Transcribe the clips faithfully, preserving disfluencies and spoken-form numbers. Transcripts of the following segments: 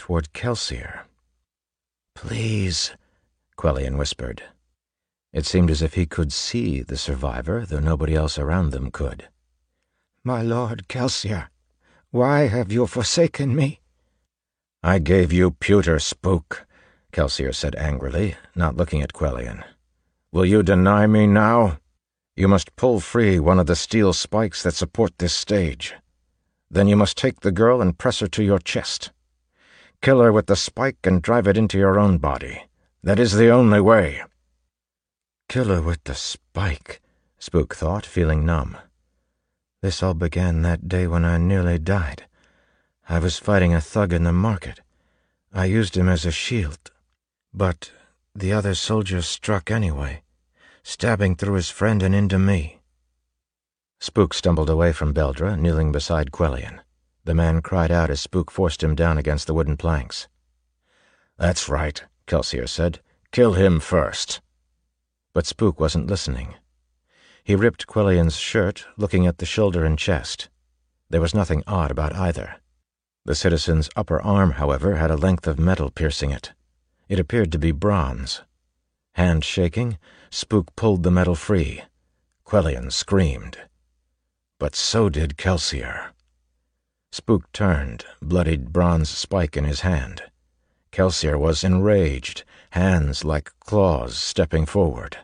toward Kelsier. "Please," Quellion whispered. It seemed as if he could see the survivor, though nobody else around them could. "My lord Kelsier, why have you forsaken me?" "I gave you pewter, spook," Kelsier said angrily, not looking at Quellion. "Will you deny me now? You must pull free one of the steel spikes that support this stage. Then you must take the girl and press her to your chest. Kill her with the spike and drive it into your own body. That is the only way." Kill her with the spike, Spook thought, feeling numb. This all began that day when I nearly died. I was fighting a thug in the market. I used him as a shield. But the other soldiers struck anyway, stabbing through his friend and into me. Spook stumbled away from Beldre, kneeling beside Quellion. The man cried out as Spook forced him down against the wooden planks. "That's right," Kelsier said. "Kill him first." But Spook wasn't listening. He ripped Quellion's shirt, looking at the shoulder and chest. There was nothing odd about either. The citizen's upper arm, however, had a length of metal piercing it. It appeared to be bronze. Hand shaking, Spook pulled the metal free. Quellion screamed. But so did Kelsier. Spook turned, bloodied bronze spike in his hand. Kelsier was enraged, hands like claws stepping forward.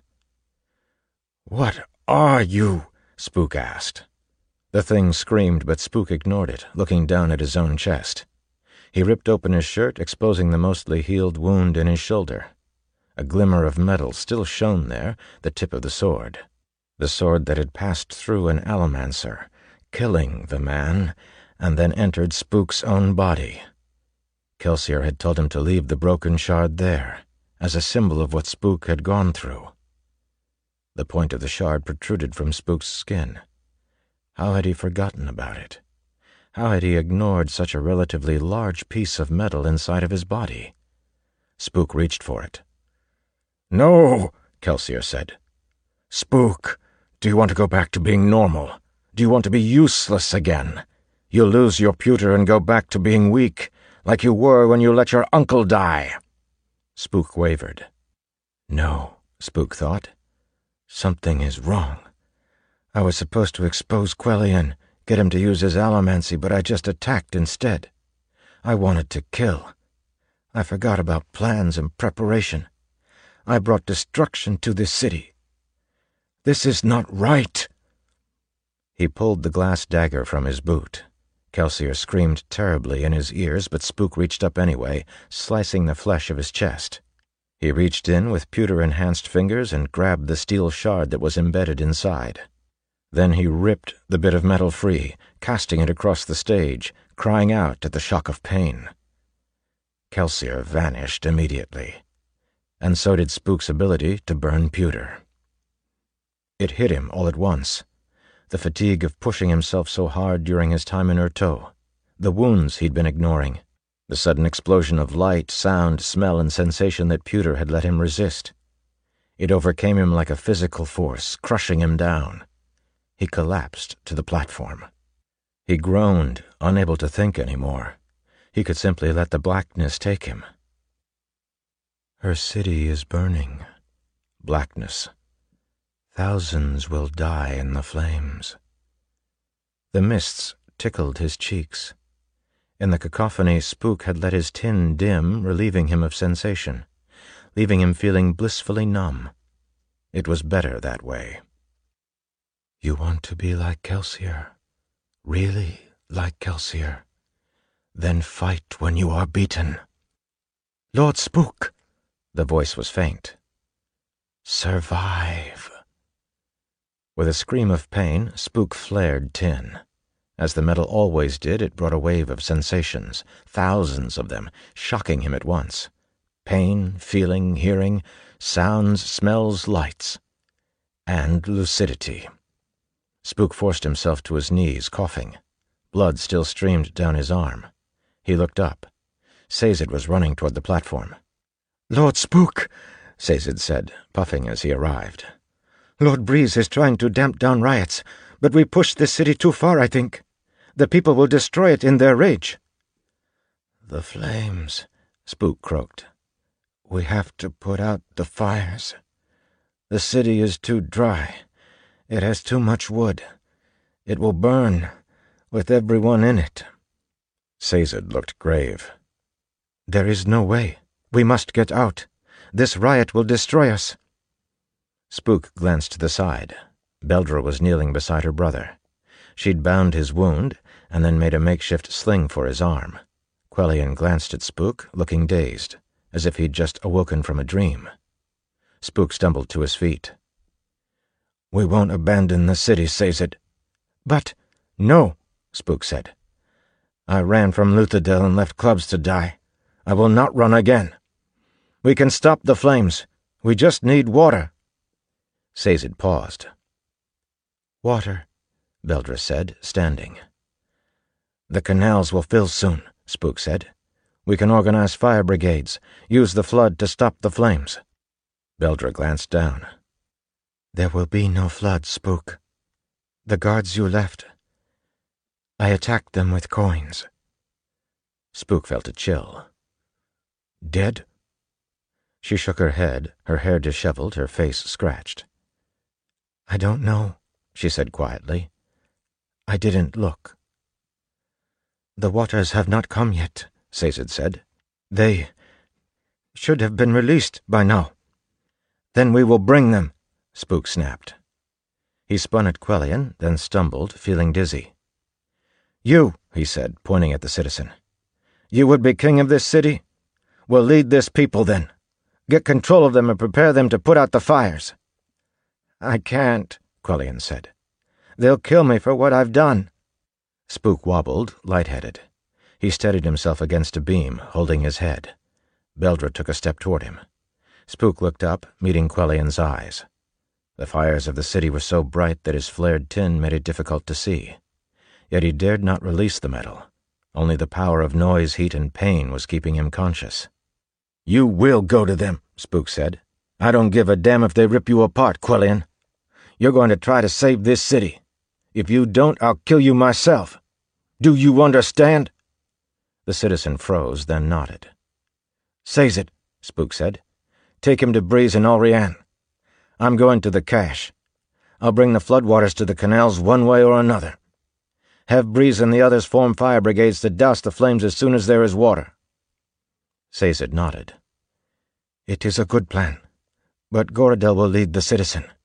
"What are you?" Spook asked. The thing screamed, but Spook ignored it, looking down at his own chest. He ripped open his shirt, exposing the mostly healed wound in his shoulder. A glimmer of metal still shone there, the tip of the sword. The sword that had passed through an Allomancer, killing the man, and then entered Spook's own body. Kelsier had told him to leave the broken shard there, as a symbol of what Spook had gone through. The point of the shard protruded from Spook's skin. How had he forgotten about it? How had he ignored such a relatively large piece of metal inside of his body? Spook reached for it. "No," Kelsier said. "Spook, do you want to go back to being normal? Do you want to be useless again? You'll lose your pewter and go back to being weak, like you were when you let your uncle die." Spook wavered. No, Spook thought. Something is wrong. I was supposed to expose Quellion, get him to use his allomancy, but I just attacked instead. I wanted to kill. I forgot about plans and preparation. I brought destruction to this city. This is not right. He pulled the glass dagger from his boot. Kelsier screamed terribly in his ears, but Spook reached up anyway, slicing the flesh of his chest. He reached in with pewter-enhanced fingers and grabbed the steel shard that was embedded inside. Then he ripped the bit of metal free, casting it across the stage, crying out at the shock of pain. Kelsier vanished immediately, and so did Spook's ability to burn pewter. It hit him all at once. The fatigue of pushing himself so hard during his time in Urteau, the wounds he'd been ignoring, the sudden explosion of light, sound, smell, and sensation that pewter had let him resist. It overcame him like a physical force, crushing him down. He collapsed to the platform. He groaned, unable to think anymore. He could simply let the blackness take him. Her city is burning. Blackness. Thousands will die in the flames. The mists tickled his cheeks. In the cacophony, Spook had let his tin dim, relieving him of sensation, leaving him feeling blissfully numb. It was better that way. You want to be like Kelsier, really like Kelsier. Then fight when you are beaten. Lord Spook! The voice was faint. Survive. With a scream of pain, Spook flared tin. As the metal always did, it brought a wave of sensations, thousands of them, shocking him at once. Pain, feeling, hearing, sounds, smells, lights. And lucidity. Spook forced himself to his knees, coughing. Blood still streamed down his arm. He looked up. Sazed was running toward the platform. "Lord Spook," Sazed said, puffing as he arrived. "Lord Breeze is trying to damp down riots, but we pushed this city too far, I think. The people will destroy it in their rage." The flames, Spook croaked. We have to put out the fires. The city is too dry. It has too much wood. It will burn, with everyone in it. Sazed looked grave. There is no way. We must get out. This riot will destroy us. Spook glanced to the side. Beldra was kneeling beside her brother. She'd bound his wound, and then made a makeshift sling for his arm. Quellion glanced at Spook, looking dazed, as if he'd just awoken from a dream. Spook stumbled to his feet. We won't abandon the city, Sazed. But— No, Spook said. I ran from Luthadel and left clubs to die. I will not run again. We can stop the flames. We just need water. Sazed paused. Water, Beldra said, standing. The canals will fill soon, Spook said. We can organize fire brigades, use the flood to stop the flames. Beldra glanced down. There will be no flood, Spook. The guards you left, I attacked them with coins. Spook felt a chill. Dead? She shook her head, her hair disheveled, her face scratched. I don't know, she said quietly. I didn't look. The waters have not come yet, Sazed said. They should have been released by now. Then we will bring them, Spook snapped. He spun at Quellion, then stumbled, feeling dizzy. You, he said, pointing at the citizen. You would be king of this city? Well, lead this people, then. Get control of them and prepare them to put out the fires. I can't, Quellion said. They'll kill me for what I've done. Spook wobbled, lightheaded. He steadied himself against a beam, holding his head. Beldra took a step toward him. Spook looked up, meeting Quellion's eyes. The fires of the city were so bright that his flared tin made it difficult to see. Yet he dared not release the metal. Only the power of noise, heat, and pain was keeping him conscious. You will go to them, Spook said. I don't give a damn if they rip you apart, Quellion. You're going to try to save this city. If you don't, I'll kill you myself. Do you understand? The citizen froze, then nodded. Sazed, Spook said. Take him to Breeze and Alrian. I'm going to the cache. I'll bring the floodwaters to the canals one way or another. Have Breeze and the others form fire brigades to douse the flames as soon as there is water. Sazed nodded. It is a good plan, but Gorodel will lead the citizen.